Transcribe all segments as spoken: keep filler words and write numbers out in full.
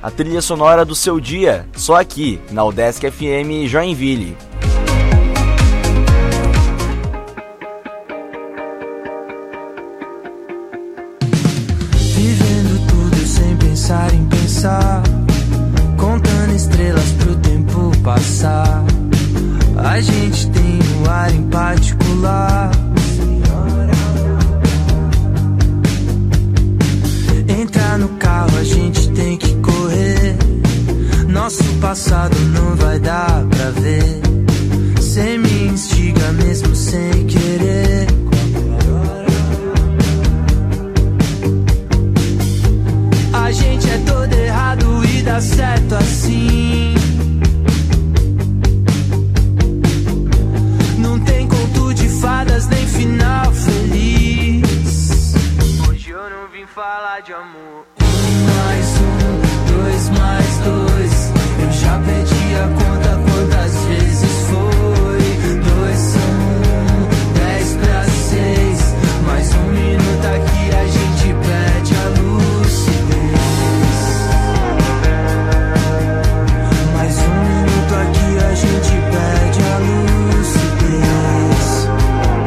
a trilha sonora do seu dia, só aqui na Udesc F M Joinville. Vivendo tudo sem pensar em pensar, contando estrelas pro tempo passar. A gente tem um ar em particular. Entrar no carro a gente tem que correr. Nosso passado não vai dar pra ver. Cê me instiga mesmo sem querer. A gente é todo errado e dá certo assim. Não tem conto de fadas nem final feliz. Hoje eu não vim falar de amor. Um mais um, dois mais dois. Eu já perdi a conta quantas vezes foi. Dois são um, dez pra seis. Mais um minuto aqui a gente perde a lucidez. Mais um minuto aqui a gente perde a lucidez.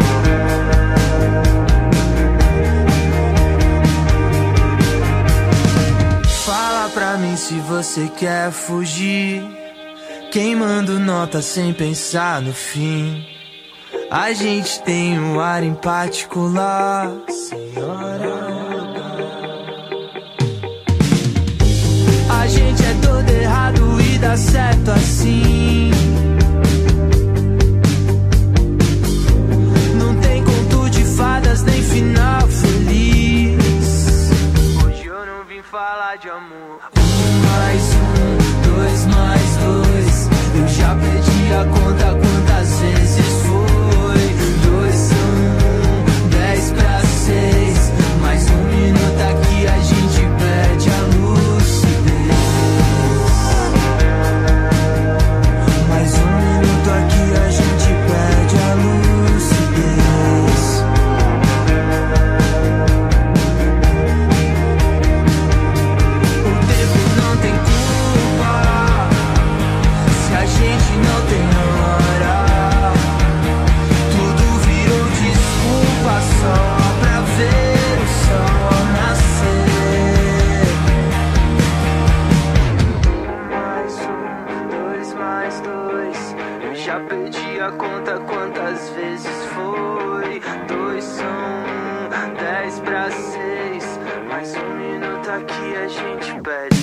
Fala pra mim se você quer fugir, queimando nota sem pensar no fim. A gente tem um ar em particular, senhora. A gente é todo errado e dá certo assim. Não tem conto de fadas nem final feliz. Hoje eu não vim falar de amor. Um mais um, dois mais dois. Eu já perdi a conta quantas vezes foi. Dois são um, dez pra seis. Mais um minuto aqui a gente perde a lucidez. Mais um minuto aqui a gente perde a lucidez. O tempo não tem culpa se a gente não tem hora. Tudo virou desculpa só pra ver o sol nascer. Um mais um, dois mais dois. Eu já perdi a conta quantas vezes foi. Dois são um, dez pra seis. Mais um minuto aqui a gente perde.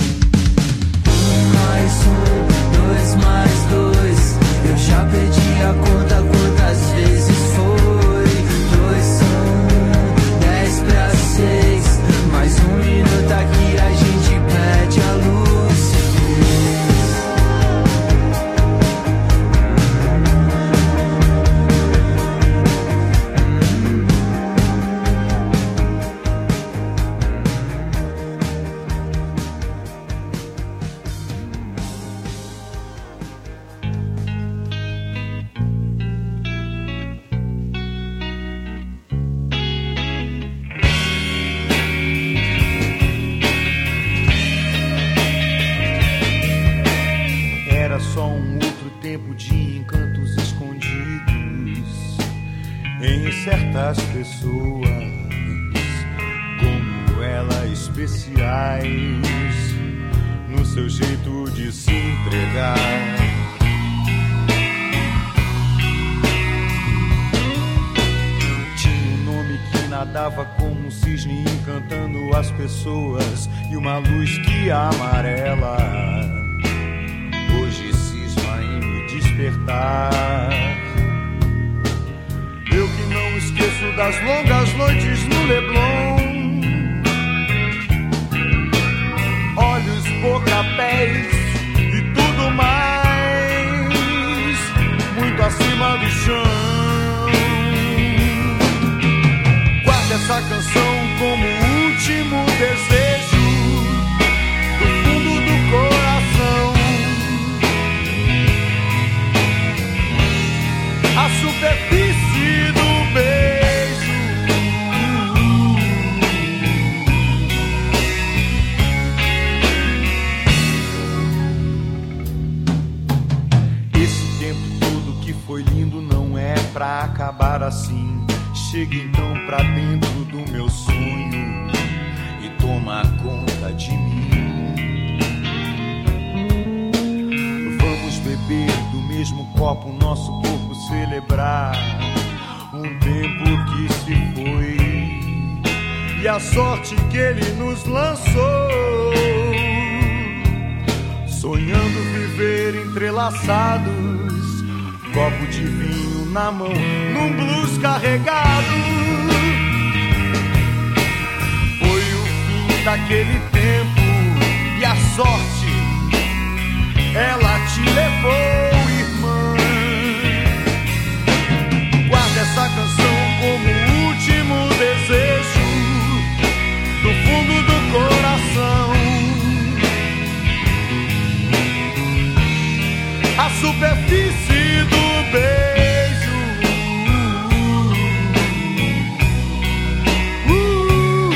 Um mais um, dois mais dois. Eu já perdi a conta quantas vezes foi. Dois são um, dez pra seis. Mais um minuto aqui a gente perde a lucidez. Era só um outro tempo de encantos escondidos em certas pessoas, como ela, especiais no seu jeito de se entregar. Tinha um nome que nadava como um cisne encantando as pessoas e uma luz que amarela hoje cisma em me despertar. Eu que não esqueço das longas noites no Leblon, olhos, boca, pés e tudo mais, muito acima do chão. Guarda essa canção como o último desejo do fundo do coração. A superfície do beijo assim. Chega então pra dentro do meu sonho e toma conta de mim. Vamos beber do mesmo copo, nosso corpo celebrar um tempo que se foi e a sorte que ele nos lançou. Sonhando viver entrelaçados, copo de vinho na mão, num blues carregado. Foi o fim daquele tempo e a sorte, ela te levou, irmã. Guarda essa canção como o último desejo do fundo do coração. A superfície do beijo. uh, uh,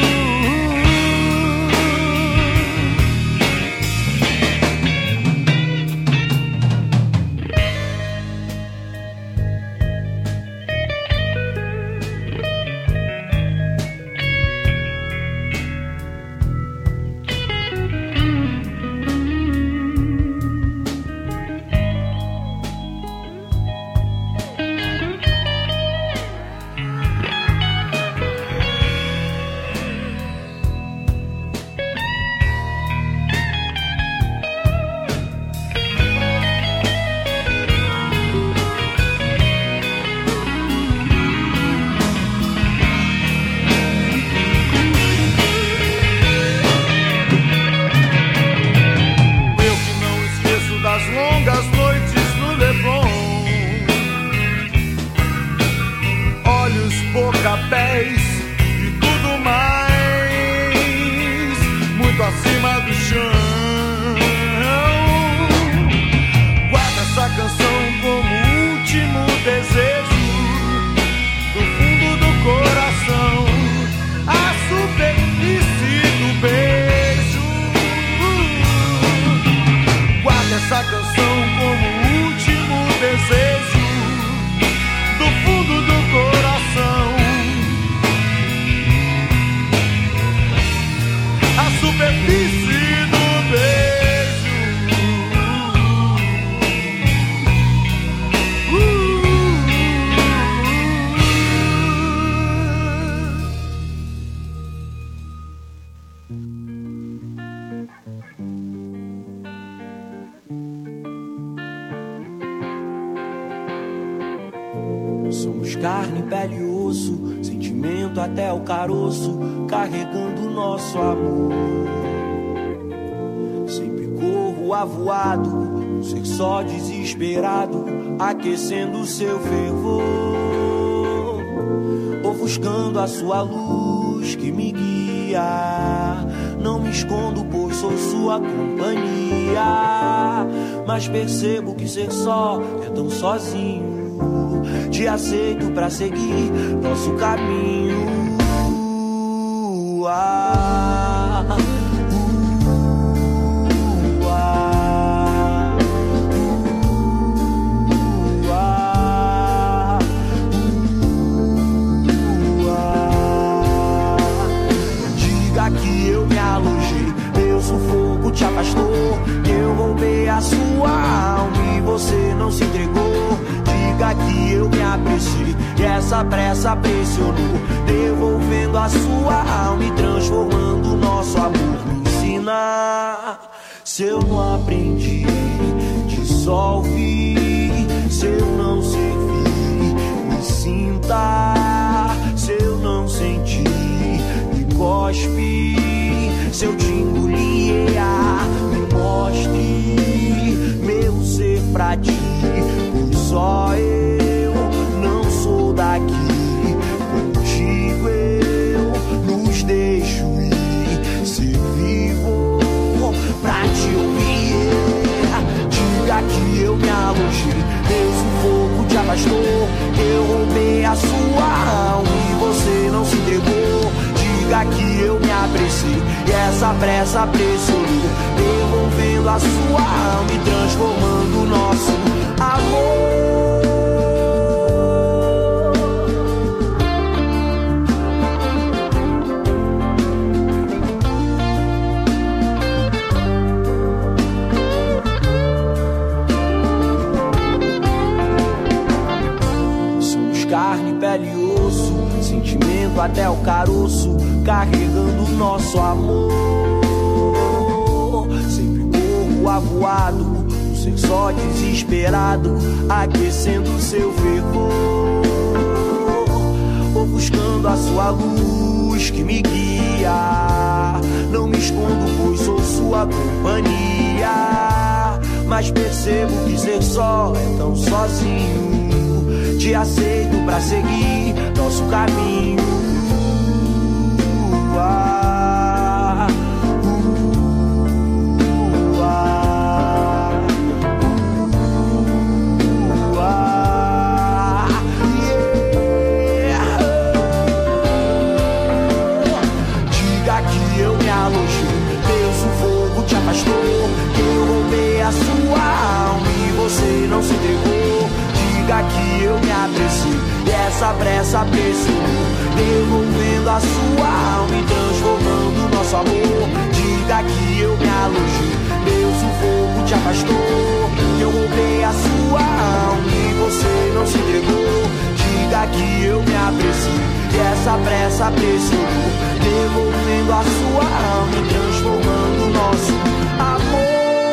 Somos carne, pele e osso, sentimento até o caroço, carregando nosso amor. Sempre corro avoado, um ser só desesperado, aquecendo seu fervor, ofuscando a sua luz que me guia. Não me escondo, pois sou sua companhia, mas percebo que ser só é tão sozinho. Te aceito pra seguir nosso caminho. Ah, uh, ah, uh, ah, uh, ah. Diga que eu me alojei, meu sufoco te afastou, que eu roubei a sua alma e você não se entregou. Diga que eu me apressei e essa pressa pressionou, devolvendo a sua alma e transformando o nosso amor. Me ensina, se eu não aprendi, dissolve. Se eu não servi, me sinta. Se eu não senti, me cospe. Se eu te engolir, me mostre meu ser pra ti. Só eu não sou daqui, contigo eu nos deixo ir, ser vivo pra te ouvir. Diga que eu me alojei, meu sufoco te afastou, eu roubei a sua alma e você não se entregou. Diga que eu me apressei e essa pressa pressionou, devolvendo a sua alma e transformando o nosso amor. até o caroço, carregando nosso amor. Sempre corro avoado, um ser só desesperado, aquecendo seu fervor. Vou buscando a sua luz que me guia, não me escondo pois sou sua companhia. Mas percebo que ser só é tão sozinho, te aceito pra seguir nosso caminho. Ah, uh, ah, uh, ah, yeah. Diga que eu me alojei, Deus o fogo te afastou, que eu roubei a sua alma e você não se entregou. Diga que eu me apressei e essa pressa pressionou, devolvendo a sua alma e transformando nosso amor. Diga que eu me alojei, Deus o fogo te afastou, que eu roubei a sua alma e você não se entregou. Diga que eu me apressei e essa pressa pressionou, devolvendo a sua alma e transformando nosso amor.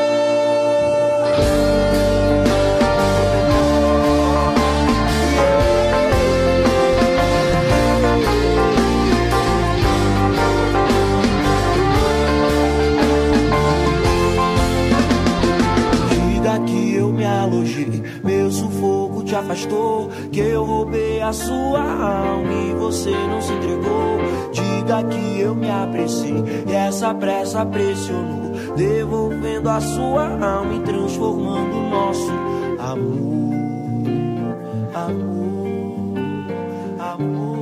Meu sufoco te afastou, que eu roubei a sua alma e você não se entregou. Diga que eu me apressei e essa pressa pressionou, devolvendo a sua alma e transformando o nosso amor. Amor, amor.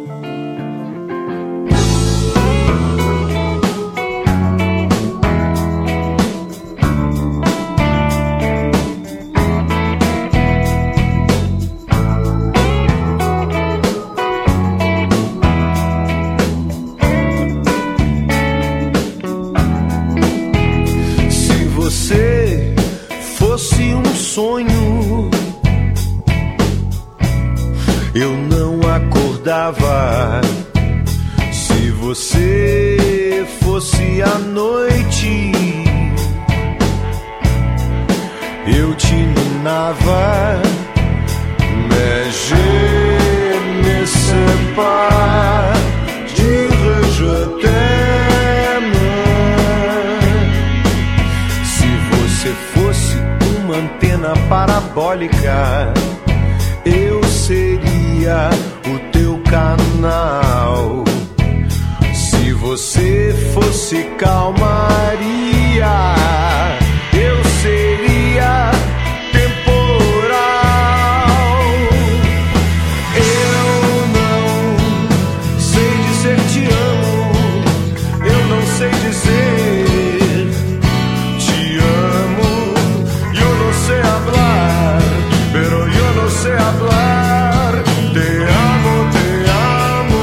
Sonho, eu não acordava. Se você fosse à noite, eu te minava. Mais je ne sais pas dire je t'aime. Se você fosse uma antena parabólica, eu seria o teu canal. Se você fosse calmaria, eu seria temporal. Eu não sei dizer te amo, eu não sei dizer sé hablar, te amo, te amo.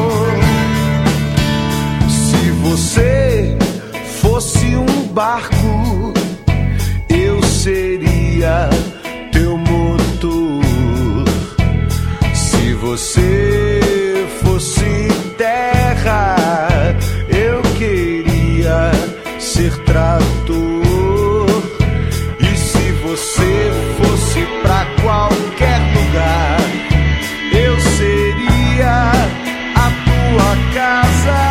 Se você fosse um barco, eu seria teu motor. Se você fosse terra, eu queria ser trator. E se você fosse pra qualquer lugar, eu seria a tua casa.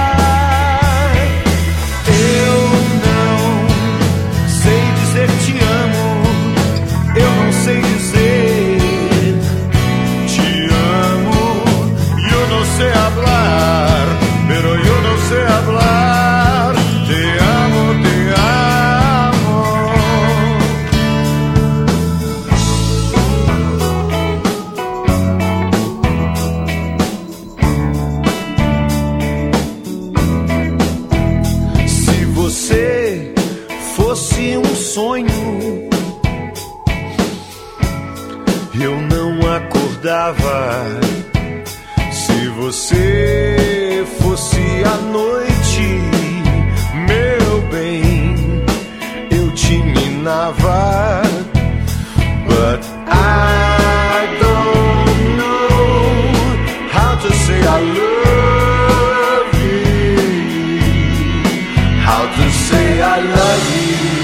Eu não sei dizer te amo, eu não sei dizer te amo. Eu não sei hablar, pero eu não sei hablar. Te amo, te amo. Fosse um sonho, eu não acordava. Se você fosse à noite, meu bem, eu te minava. But I don't know how to say I love how to say I love you.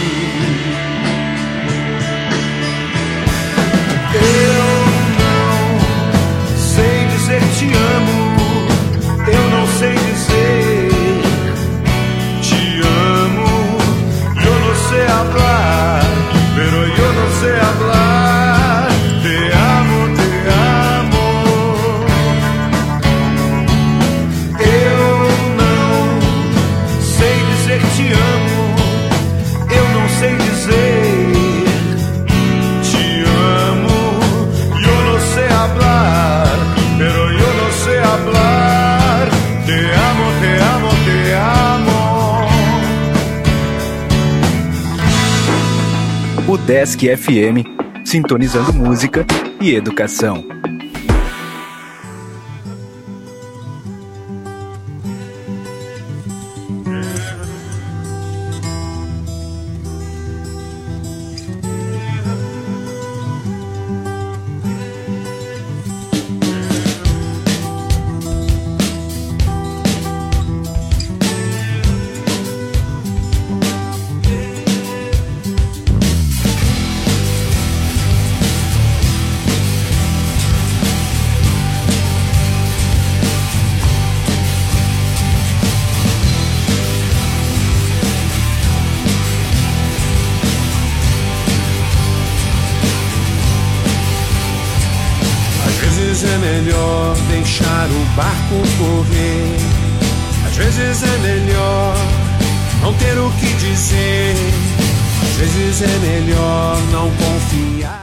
Eu não sei dizer te amo, eu não sei dizer te amo. Eu não sei hablar, pero eu não sei hablar. Te amo, te amo. Eu não sei dizer te amo, eu não sei dizer te amo. Eu não sei hablar, pero eu não sei hablar. Te amo, te amo, te amo. O Desk F M, sintonizando música e educação. É melhor deixar o barco correr. Às vezes é melhor não ter o que dizer. Às vezes é melhor não confiar.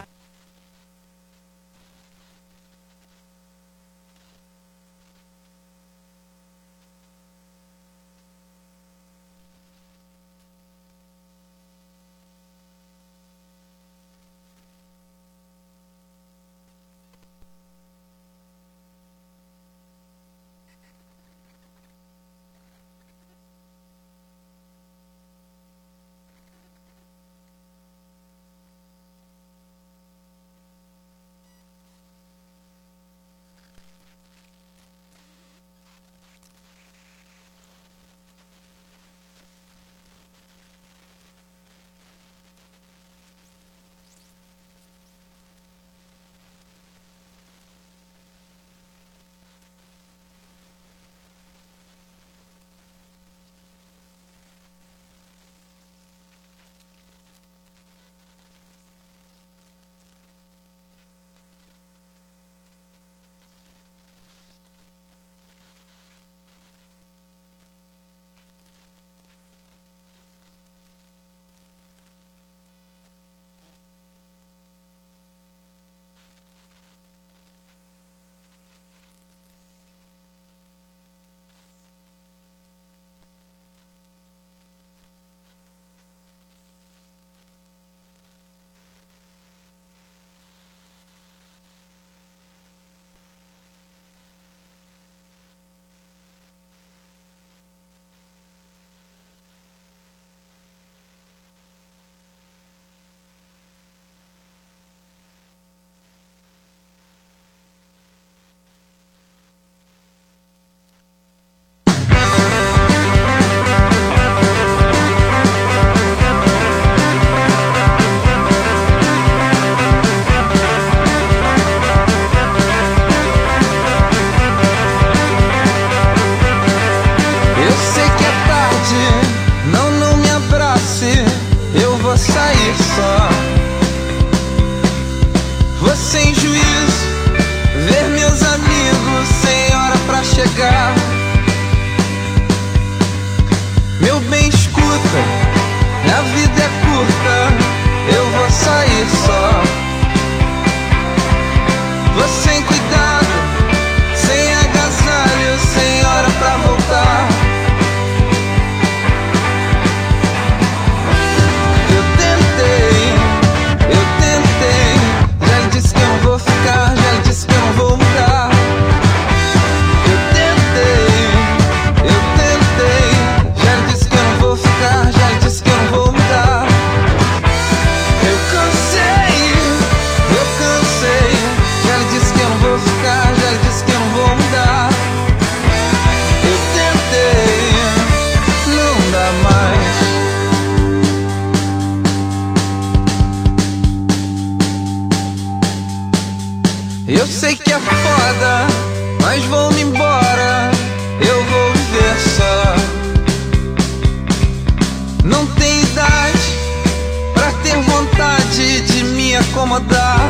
Não tem idade pra ter vontade de me acomodar.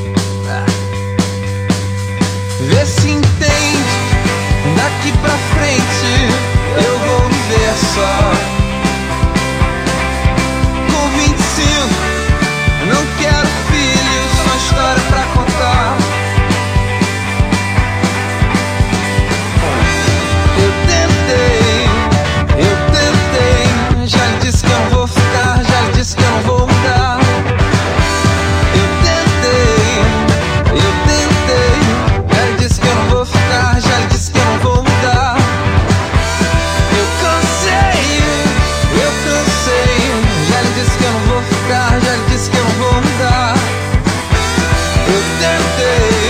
Vê se entende, daqui pra frente eu vou viver só. Com vinte e cinco, não quero filhos, só história pra contar. Eu tentei, eu tentei, já lhe disse que eu não vou ficar, já lhe disse que eu não vou mudar. Eu tentei, eu tentei, já lhe disse que eu não vou ficar, já lhe disse que eu não vou mudar. Eu cansei, eu cansei, já lhe disse que eu não vou ficar, já lhe disse que eu não vou mudar. Eu tentei.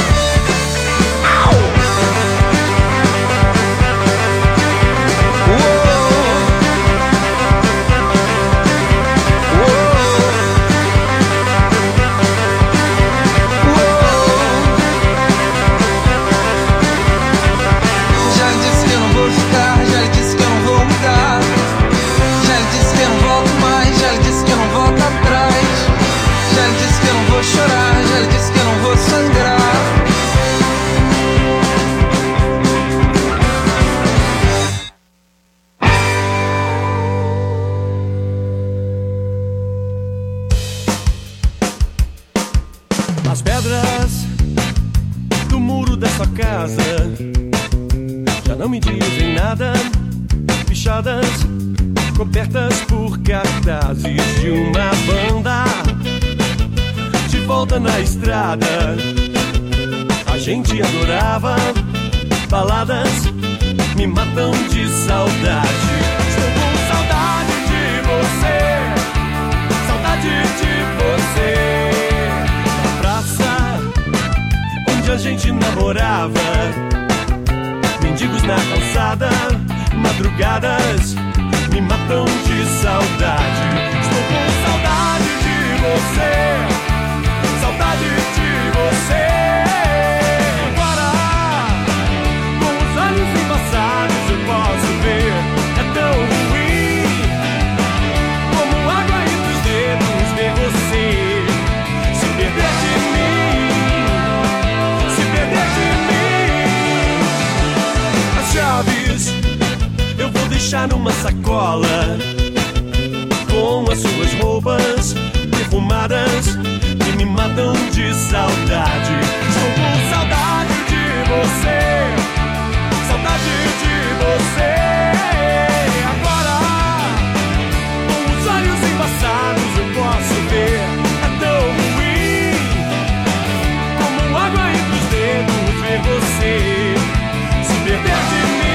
As pedras do muro dessa casa já não me dizem nada, pichadas, cobertas por cartazes de uma banda. De volta na estrada, a gente adorava baladas, me matam de saudade. Estou com saudade de você, saudade de você. Onde a gente namorava, mendigos na calçada, madrugadas me matam de saudade. Estou com saudade de você, saudade de você. Agora, com os olhos embaçados eu posso ver, é tão ruim como água entre os dedos ver você se perder de mim. Eu vou deixar numa sacola com as suas roupas perfumadas que me matam de saudade. Estou com saudade de você, saudade de você. Agora, com os olhos embaçados eu posso ver, é tão ruim como água entre os dedos ver você se perder de mim.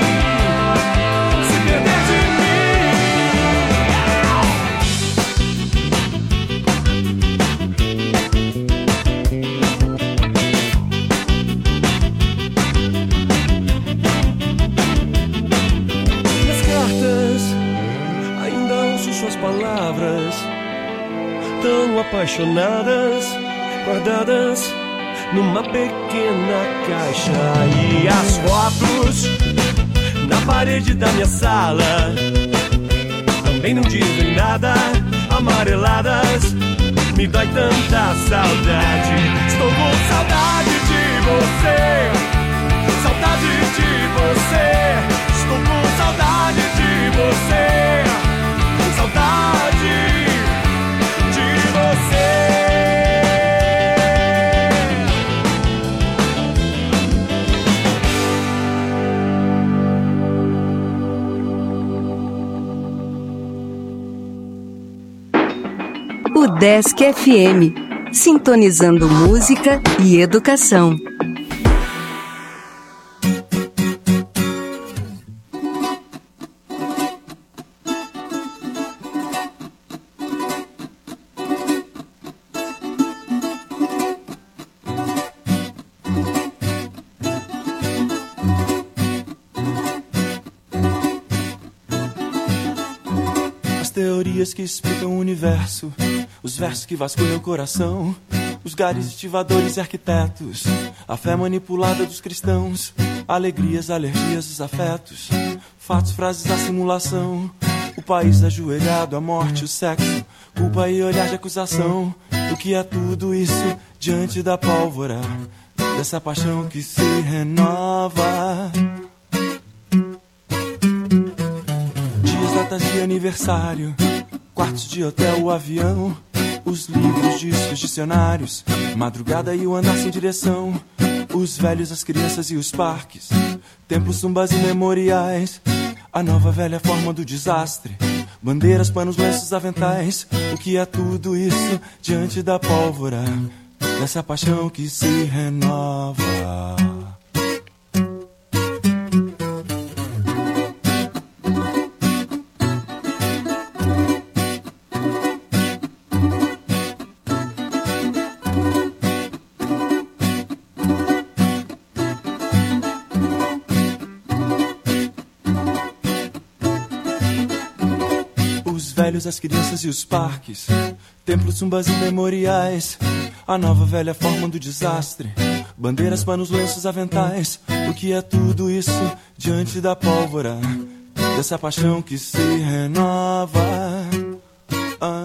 Palavras tão apaixonadas, guardadas numa pequena caixa. E as fotos na parede da minha sala também não dizem nada, amareladas, me dói tanta saudade. Estou com saudade de você, saudade de você. Estou com saudade de você, saudade de você. O Desk F M, sintonizando música e educação. Teorias que explicam o universo, os versos que vasculham o coração, os gares estivadores e arquitetos, a fé manipulada dos cristãos, alegrias, alergias, os afetos, fatos, frases da simulação, O país ajoelhado, a morte, o sexo, culpa e olhar de acusação. O que é tudo isso diante da pólvora dessa paixão que se renova? Dias, datas de aniversário, quartos de hotel, o avião, os livros, discos, dicionários, madrugada e o andar sem direção, os velhos, as crianças e os parques, templos, tumbas e memoriais, a nova velha forma do desastre, bandeiras, panos, lenços, aventais. O que é tudo isso diante da pólvora dessa paixão que se renova? As crianças e os parques, templos, tumbas e memoriais, a nova velha forma do desastre, bandeiras, panos, lenços, aventais. O que é tudo isso diante da pólvora dessa paixão que se renova? Ah,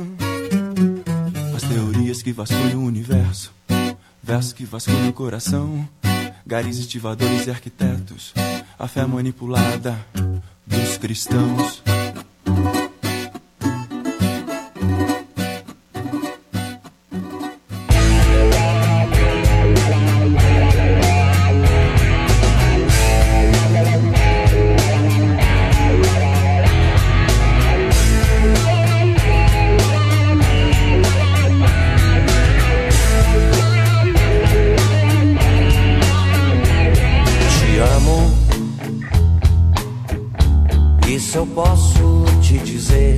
as teorias que vasculham o universo, versos que vasculham o coração, garis, estivadores e arquitetos, a fé manipulada dos cristãos. Eu posso te dizer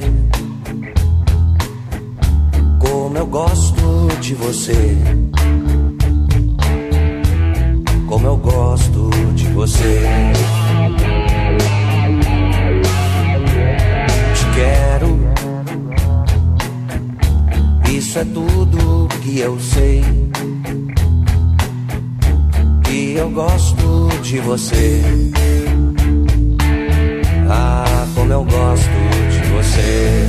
como eu gosto de você, como eu gosto de você. Te quero, isso é tudo que eu sei, que eu gosto de você. Ah, como eu gosto de você.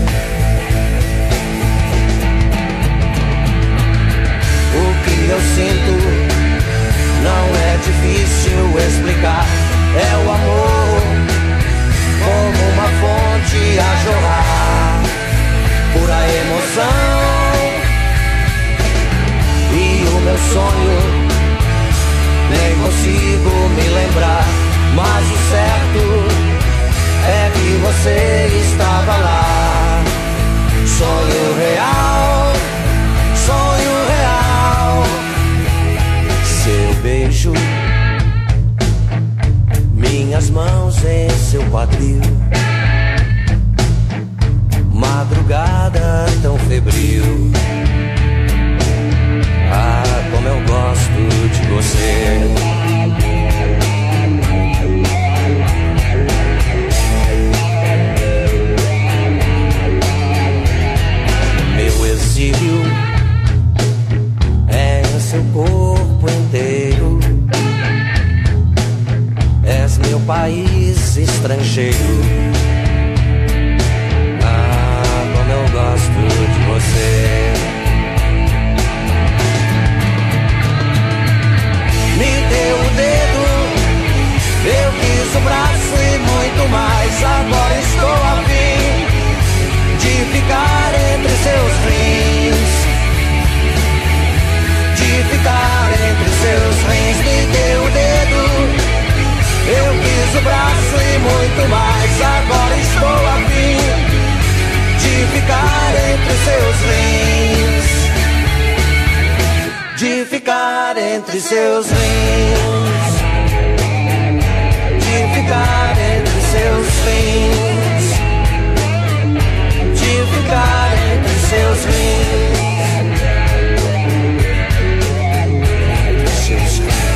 O que eu sinto não é difícil explicar. É o amor como uma fonte a jorrar, pura emoção. E o meu sonho nem consigo me lembrar, mas o certo é que você estava lá. Sonho real, sonho real. Seu beijo, minhas mãos em seu quadril, madrugada tão febril. Ah, como eu gosto de você. Exílio é em seu corpo inteiro. És meu país estrangeiro. Ah, como eu gosto de você. Me deu o dedo, eu quis o braço e muito mais. Agora estou a fim de ficar entre seus rins, de ficar entre seus rins. Me deu o dedo, eu quis o braço e muito mais. Agora estou a fim de ficar entre seus rins, de ficar entre seus rins, de ficar entre seus rins, de ficar entre seus rins, seus rins.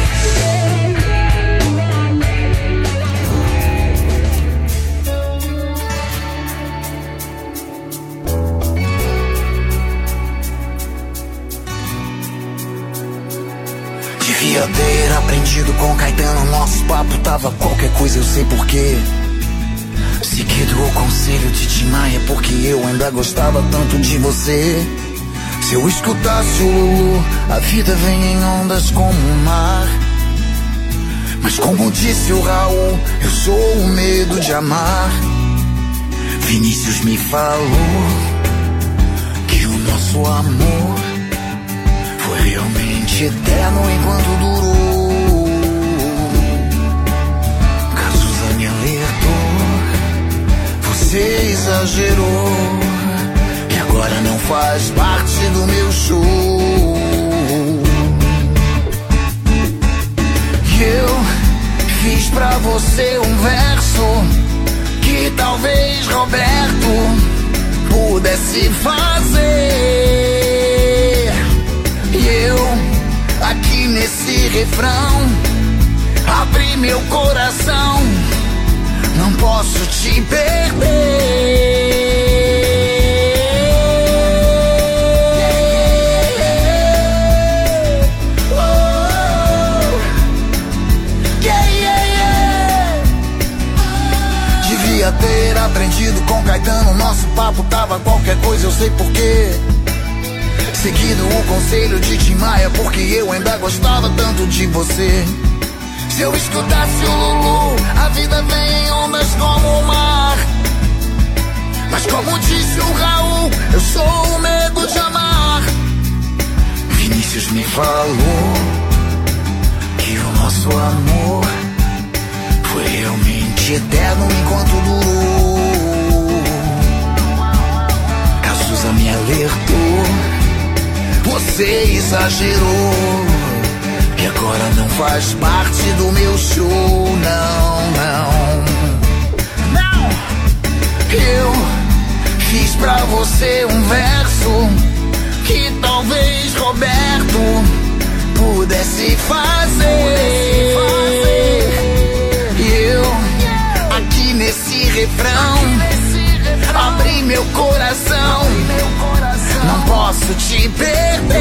Devia ter aprendido com Caetano. Nosso papo tava qualquer coisa, eu sei porquê. Seguido o conselho de Tim Maia, porque eu ainda gostava tanto de você. Se eu escutasse o Lulu, a vida vem em ondas como o mar. Mas como disse o Raul, eu sou o medo de amar. Vinícius me falou que o nosso amor foi realmente eterno enquanto durou. Cazuza me alertou, você exagerou, e agora não faz parte do meu show. E eu fiz pra você um verso que talvez Roberto pudesse fazer. E eu, aqui nesse refrão, abri meu coração, não posso te perder. Ter aprendido com Caetano, nosso papo tava qualquer coisa, eu sei porquê. Seguido o conselho de Tim Maia, porque eu ainda gostava tanto de você. Se eu escutasse o Lulu, a vida vem em ondas como o mar. Mas como disse o Raul, eu sou o medo de amar. Vinícius me falou que o nosso amor foi realmente eterno enquanto durou. Cazuza me alertou, você exagerou, e agora não faz parte do meu show. Não, não, não. Eu fiz pra você um verso que talvez Roberto pudesse fazer. E eu, aqui nesse refrão, abri meu coração, não posso te perder.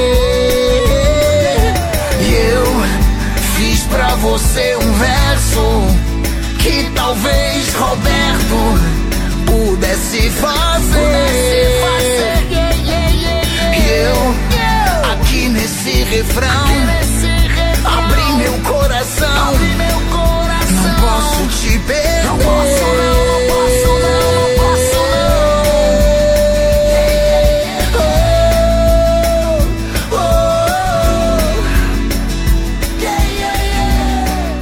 E eu fiz pra você um verso que talvez Roberto pudesse fazer. E eu, aqui nesse refrão, abri meu coração, não posso te perder. Não posso não, não posso não, não posso não. Oh, oh, oh. Yeah, yeah, yeah.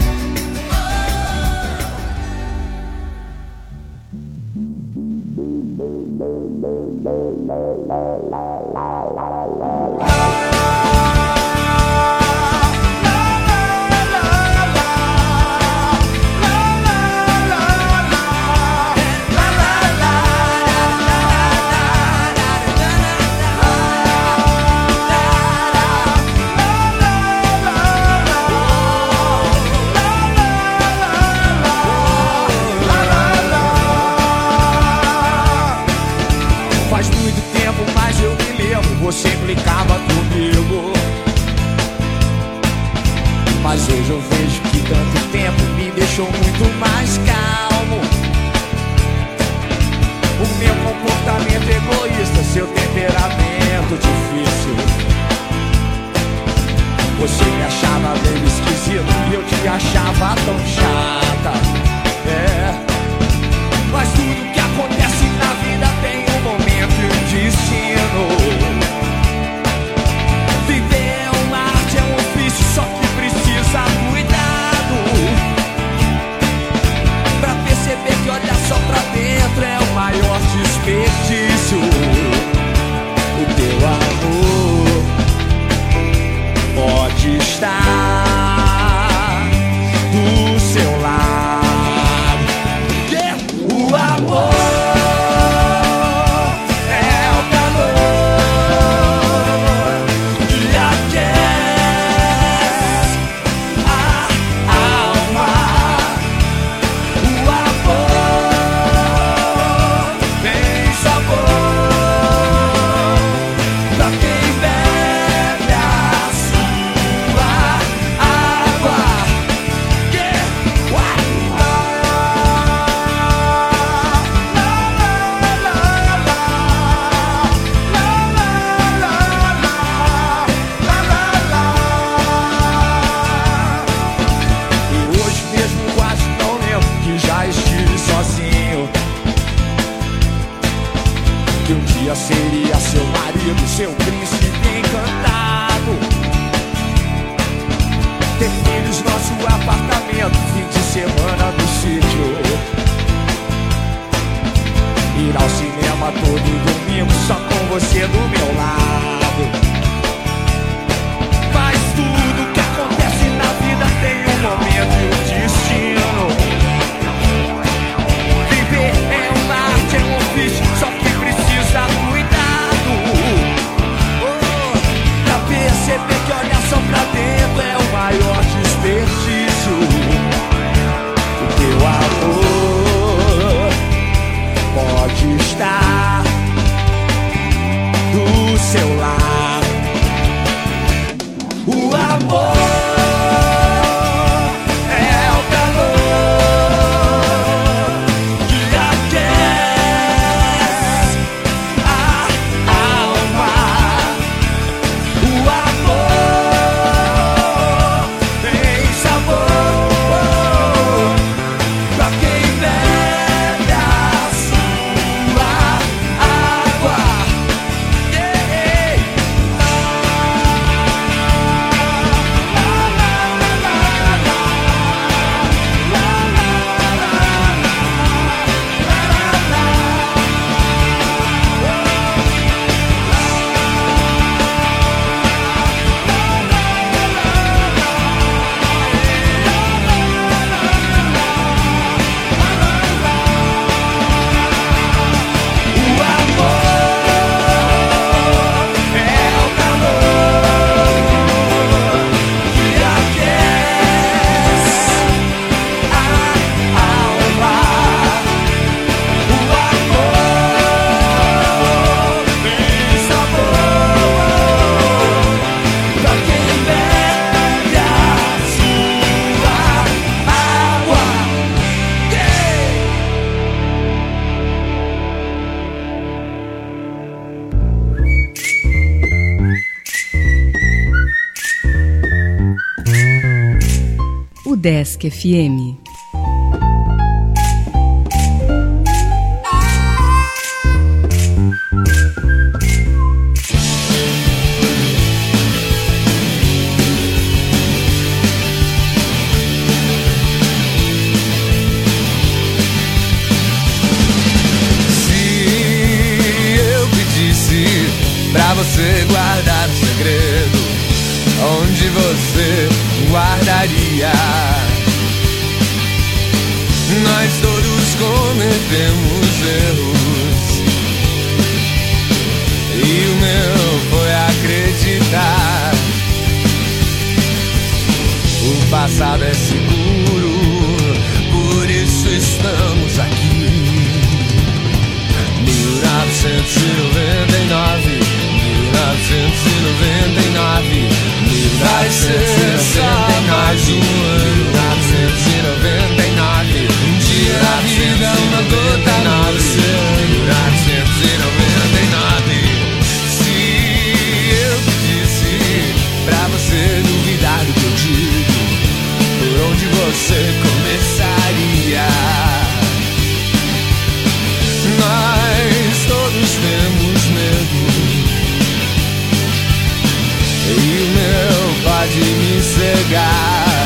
Faz muito tempo, mas eu me lembro, você implicava comigo. Mas hoje eu vejo que tanto tempo me deixou muito mais calmo. O meu comportamento egoísta, seu temperamento difícil. Você me achava meio esquisito e eu te achava tão chata. É. Mas tudo que acontece na vida tem um momento e um destino. Viver é uma arte, é um ofício, só que precisa cuidado. Pra perceber que olhar só pra dentro é o maior desperdício. O teu amor pode estar do seu dia seria seu marido, seu príncipe encantado. Ter filhos, nosso apartamento, fim de semana no sítio. Ir ao cinema todo domingo, só com você do meu lado. Mas tudo que acontece na vida tem um momento e um destino. Viver é uma arte, é um ofício, só que precisa cuidado. Oh, pra perceber que olhar só pra dentro é o maior desperdício. O teu amor pode estar do seu lado. O amor é o calor que aquece a alma. O amor tem sabor pra quem bebe a sua água. Yeah. Desk F M. Pra você guardar o segredo, onde você guardaria? Nós todos cometemos erros, e o meu foi acreditar. O passado é seguro, por isso estamos aqui. mil novecentos e noventa e nove, mil novecentos e noventa e nove, vai ser só mais um ano. mil novecentos e noventa e nove, um dia na vida, uma gota nova. mil novecentos e noventa e nove, se eu pedisse pra você duvidar do que eu digo, por onde você começaria? Nós todos temos medo, e o meu pode me cegar.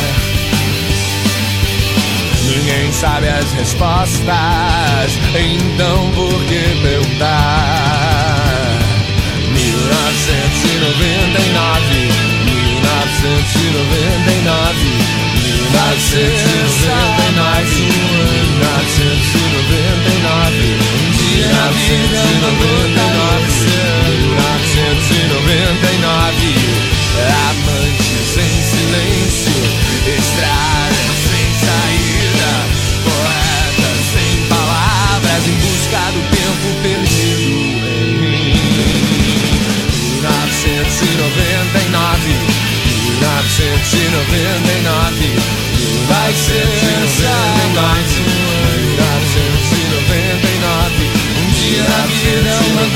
Ninguém sabe as respostas, então por que perguntar? mil novecentos e noventa e nove, mil novecentos e noventa e nove, mil novecentos e noventa e nove, mil novecentos e noventa e nove, um dia na vida, uma gota nova. mil novecentos e noventa e nove, amantes em silêncio, estrada sem saída, poetas sem palavras, em busca do tempo perdido em mim. mil novecentos e noventa e nove, mil novecentos e noventa e nove, vai ser só mais um ano. mil novecentos e noventa e nove, um dia na vida, uma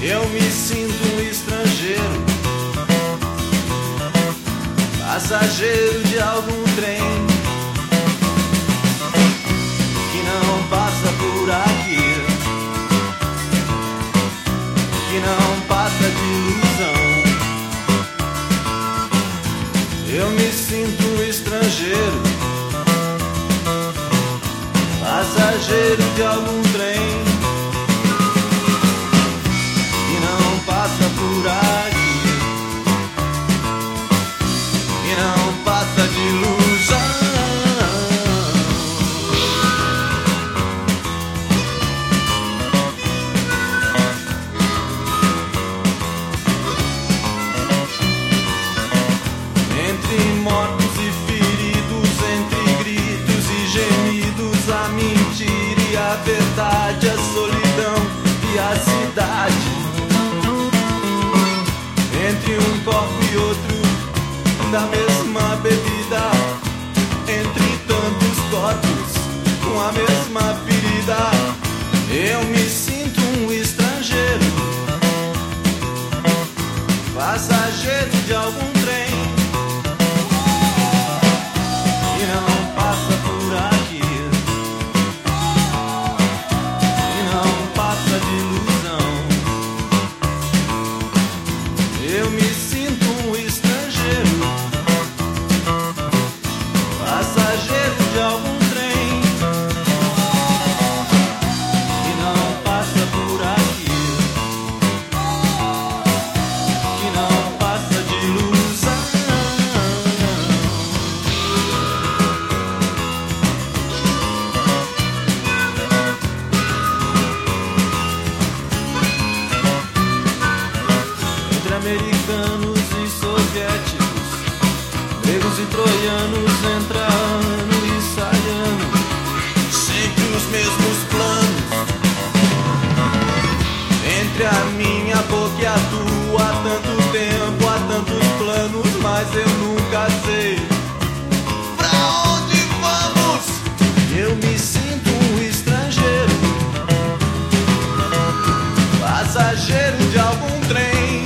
Eu me sinto um estrangeiro, passageiro de algum trem que não passa por aqui, que não passa de ilusão. Eu me sinto um estrangeiro, passageiro de algum trem que não passa por aqui, que não passa de ilusão. Entre mortos e feridos, entre gritos e gemidos, a mentira e a verdade, a solidão e a cidade. Entre um copo e outro da mesma bebida, entre tantos corpos com a mesma ferida, eu me sinto um estrangeiro, passageiro de algum trem que não passa por aqui, que não passa de ilusão. Eu me sinto um estrangeiro, passageiro de algum trem que não passa por aqui, que não passa de ilusão. Entre americanos e soviéticos, gregos e troianos, entra ano e sai ano, sempre os mesmos planos. Entre a minha boca e a tua, há tanto tempo, há tantos planos, mas eu nunca sei pra onde vamos. Eu me sinto um estrangeiro, passageiro de algum trem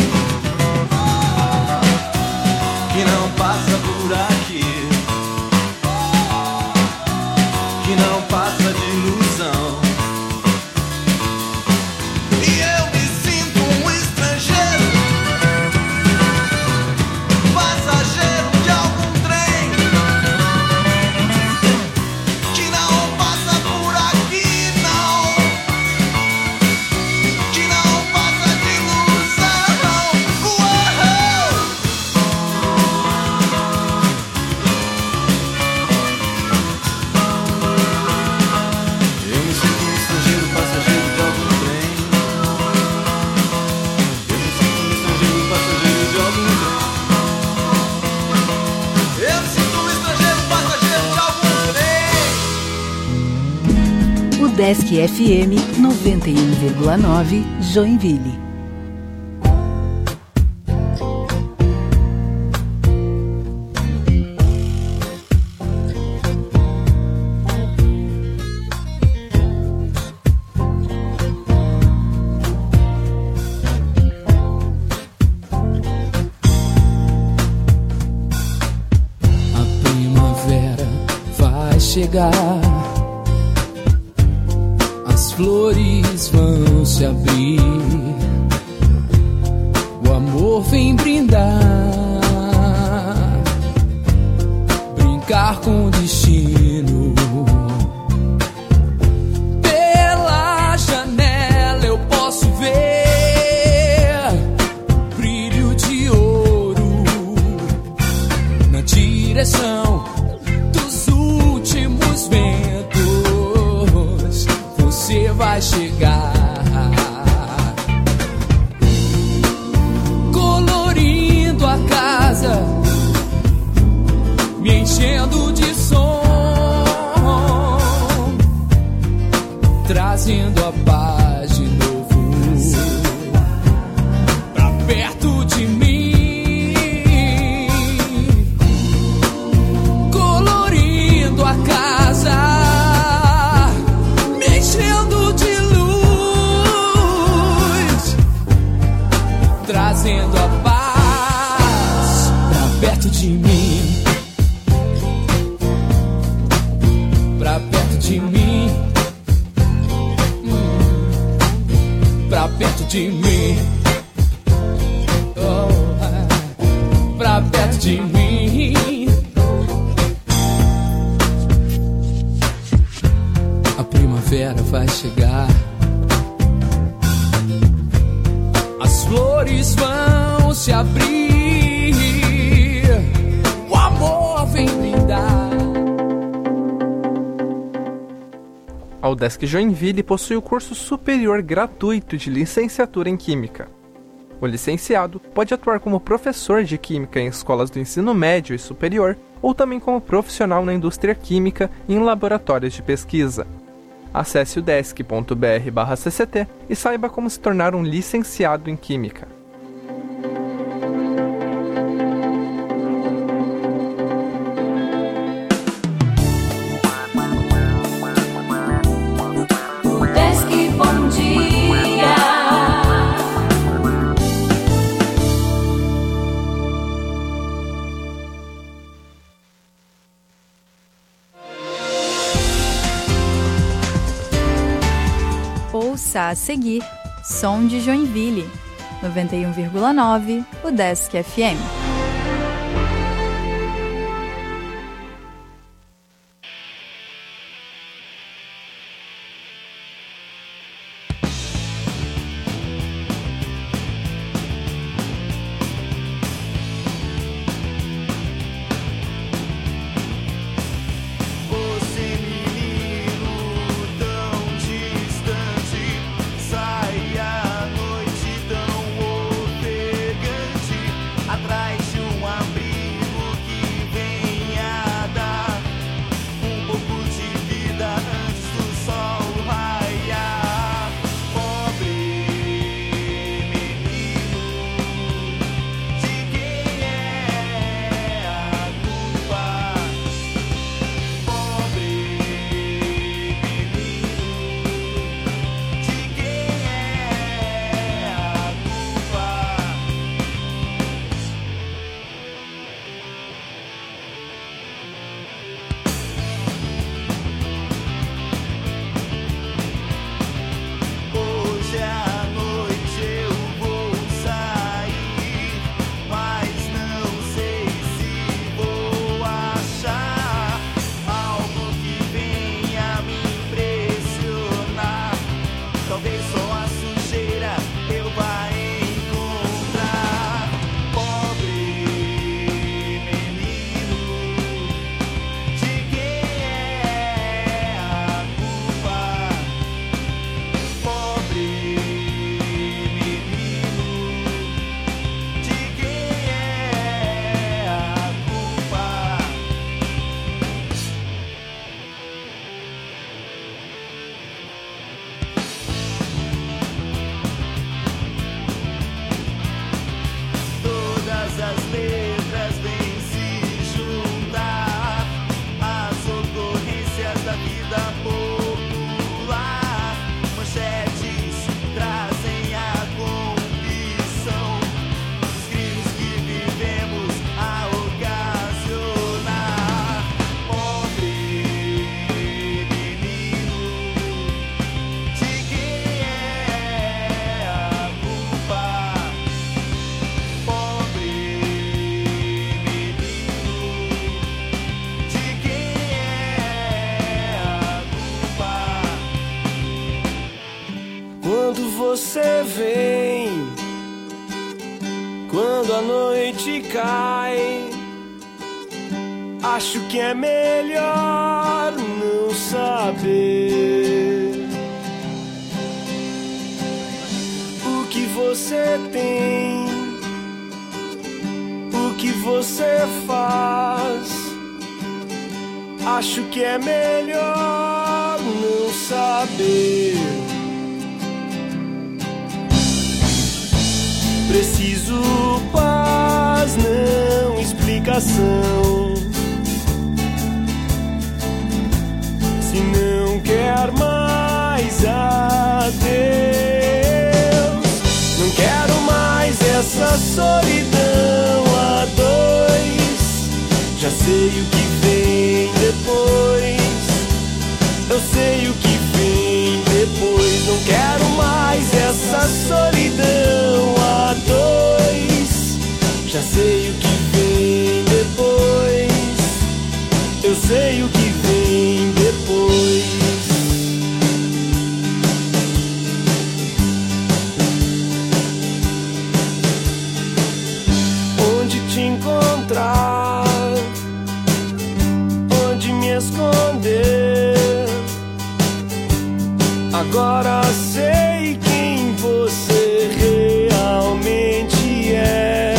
que não passa por aqui, que não passa de ilusão. E eu me sinto um estrangeiro, passageiro de algum trem que não passa por aqui, não, que não passa de ilusão. Uou! Eu me sinto um estrangeiro, passageiro de algum trem. Eu me sinto um estrangeiro, passageiro de algum trem. Eu me sinto um estrangeiro, passageiro de algum trem. O Desk F M noventa e um vírgula nove, Joinville. A primavera vai chegar, as flores vão se abrir, o amor vem brindar, brincar com o destino. Pela janela eu posso ver brilho de ouro na direção dos últimos ventos. Você vai chegar trazendo a paz pra perto de mim, pra perto de mim, hum, pra perto de mim, oh, pra perto de mim. A primavera vai chegar, as flores vão se abrir, o amor vem brindar. A UDESC Joinville possui o curso superior gratuito de licenciatura em Química. O licenciado pode atuar como professor de Química em escolas do ensino médio e superior, ou também como profissional na indústria química e em laboratórios de pesquisa. Acesse udesc ponto br barra C C T e saiba como se tornar um licenciado em Química. UDESC, bom dia. Ouça a seguir Som de Joinville, noventa e um vírgula nove, UDESC F M. Você vem quando a noite cai. Acho que é melhor não saber o que você tem, o que você faz. Acho que é melhor não saber. Preciso paz, não explicação. Se não quer mais adeus, não quero mais essa essa solidão a dois. Já sei o que vem depois. Eu sei o que vem depois. Não quero mais essa solidão a dois. Já sei o que vem depois. Eu sei o que vem depois. Onde te encontrar? Onde me esconder? Agora sei quem você realmente é.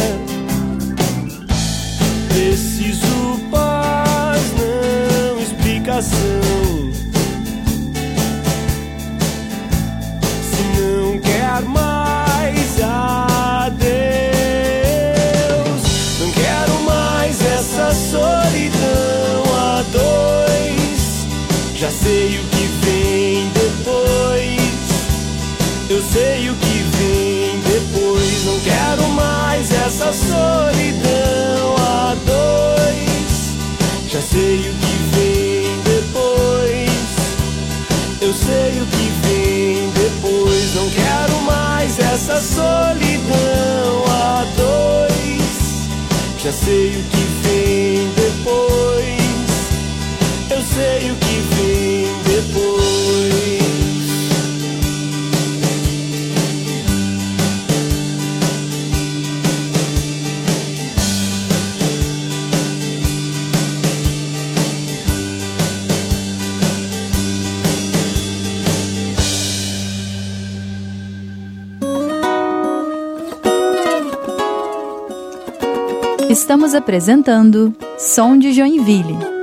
Preciso paz, não explicação. Se não quer mais adeus, não quero mais essa solidão a dois. Já sei o que vem depois. Eu sei o que vem depois. Não quero mais essa solidão a dois. Já sei o que vem depois. Eu sei o que vem depois. Não quero mais essa solidão a dois. Já sei o que vem depois. Eu sei o que vem depois. Estamos apresentando Som de Joinville.